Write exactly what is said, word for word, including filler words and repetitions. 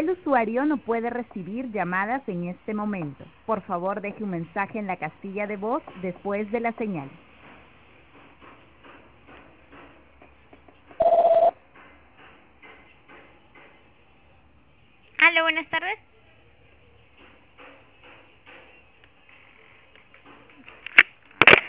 El usuario no puede recibir llamadas en este momento. Por favor, deje un mensaje en la casilla de voz después de la señal. Aló, buenas tardes.